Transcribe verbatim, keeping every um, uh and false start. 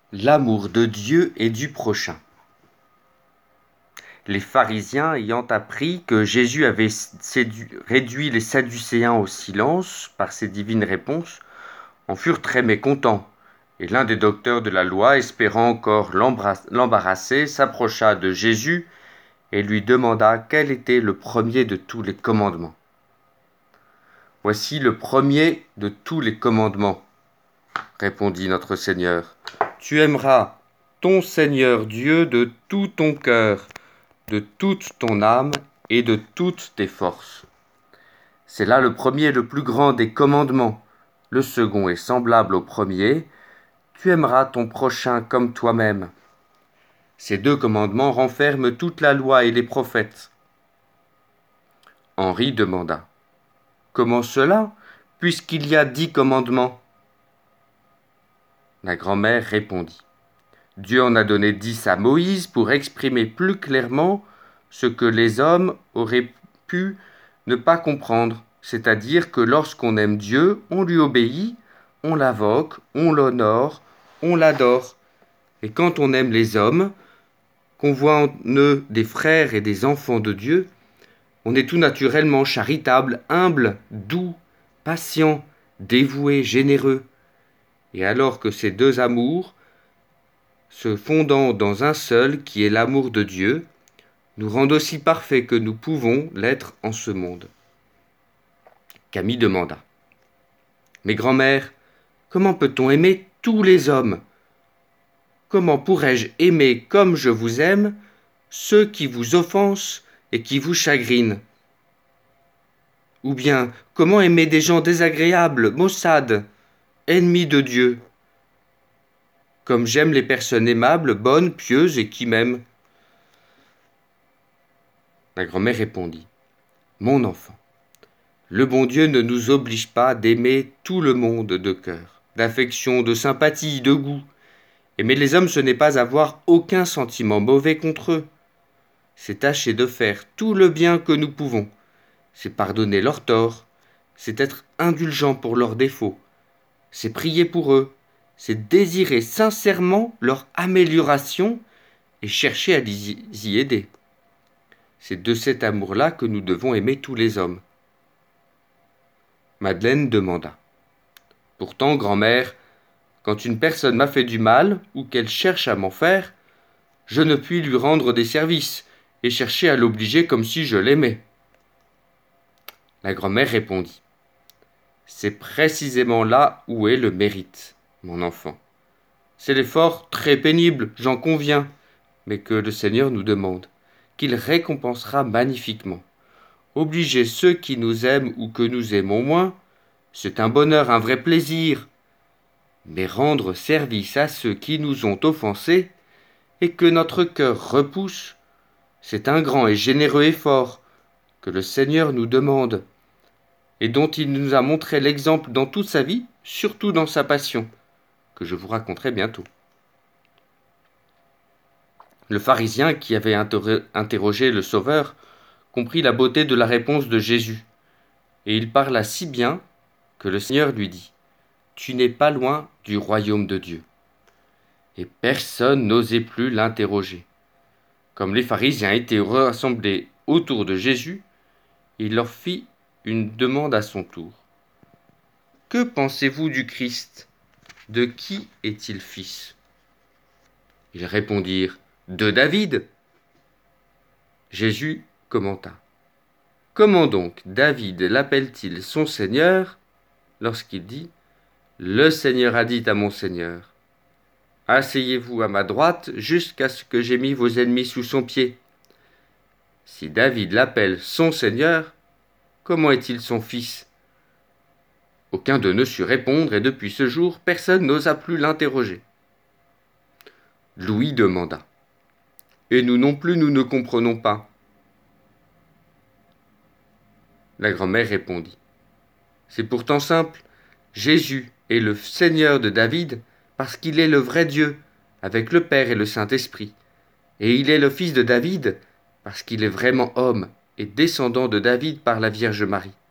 L'amour de Dieu et du prochain. Les pharisiens, ayant appris que Jésus avait sédu- réduit les Sadducéens au silence par ses divines réponses, en furent très mécontents, et l'un des docteurs de la loi, espérant encore l'embras- l'embarrasser, s'approcha de Jésus et lui demanda quel était le premier de tous les commandements. « Voici le premier de tous les commandements, répondit notre Seigneur. Tu aimeras ton Seigneur Dieu de tout ton cœur, de toute ton âme et de toutes tes forces. C'est là le premier et le plus grand des commandements. Le second est semblable au premier. Tu aimeras ton prochain comme toi-même. Ces deux commandements renferment toute la loi et les prophètes. Henri demanda. Comment cela, puisqu'il y a dix commandements? La grand-mère répondit. Dieu en a donné dix à Moïse pour exprimer plus clairement ce que les hommes auraient pu ne pas comprendre, c'est-à-dire que lorsqu'on aime Dieu, on lui obéit, on l'invoque, on l'honore, on l'adore. Et quand on aime les hommes, qu'on voit en eux des frères et des enfants de Dieu, on est tout naturellement charitable, humble, doux, patient, dévoué, généreux. Et alors que ces deux amours, se fondant dans un seul qui est l'amour de Dieu, nous rendent aussi parfaits que nous pouvons l'être en ce monde. Camille demanda. Mais grand-mère, comment peut-on aimer tous les hommes? Comment pourrais-je aimer comme je vous aime ceux qui vous offensent et qui vous chagrinent? Ou bien, comment aimer des gens désagréables, maussades, ennemis de Dieu? Comme j'aime les personnes aimables, bonnes, pieuses et qui m'aiment. La grand-mère répondit. Mon enfant, le bon Dieu ne nous oblige pas d'aimer tout le monde de cœur, d'affection, de sympathie, de goût. Aimer les hommes, ce n'est pas avoir aucun sentiment mauvais contre eux. C'est tâcher de faire tout le bien que nous pouvons. C'est pardonner leurs torts. C'est être indulgent pour leurs défauts. C'est prier pour eux. C'est désirer sincèrement leur amélioration et chercher à les y aider. C'est de cet amour-là que nous devons aimer tous les hommes. Madeleine demanda. Pourtant, grand-mère, quand une personne m'a fait du mal ou qu'elle cherche à m'en faire, je ne puis lui rendre des services et chercher à l'obliger comme si je l'aimais. La grand-mère répondit. C'est précisément là où est le mérite, mon enfant. C'est l'effort très pénible, j'en conviens, mais que le Seigneur nous demande, qu'il récompensera magnifiquement. Obliger ceux qui nous aiment ou que nous aimons moins, c'est un bonheur, un vrai plaisir. Mais rendre service à ceux qui nous ont offensés et que notre cœur repousse, c'est un grand et généreux effort que le Seigneur nous demande et dont il nous a montré l'exemple dans toute sa vie, surtout dans sa passion, que je vous raconterai bientôt. Le pharisien qui avait interrogé le Sauveur comprit la beauté de la réponse de Jésus, et il parla si bien que le Seigneur lui dit « Tu n'es pas loin du royaume de Dieu ». Et personne n'osait plus l'interroger. Comme les pharisiens étaient rassemblés autour de Jésus, il leur fit une demande à son tour. « Que pensez-vous du Christ? De qui est-il fils ?» Ils répondirent « De David ». Jésus commenta. Comment donc David l'appelle-t-il son Seigneur lorsqu'il dit « Le Seigneur a dit à mon Seigneur, asseyez-vous à ma droite jusqu'à ce que j'aie mis vos ennemis sous son pied ». Si David l'appelle son Seigneur, comment est-il son fils? Aucun d'eux ne sut répondre et depuis ce jour, personne n'osa plus l'interroger. Louis demanda. Et nous non plus, nous ne comprenons pas. La grand-mère répondit. C'est pourtant simple. Jésus est le Seigneur de David parce qu'il est le vrai Dieu, avec le Père et le Saint-Esprit. Et il est le fils de David parce qu'il est vraiment homme et descendant de David par la Vierge Marie.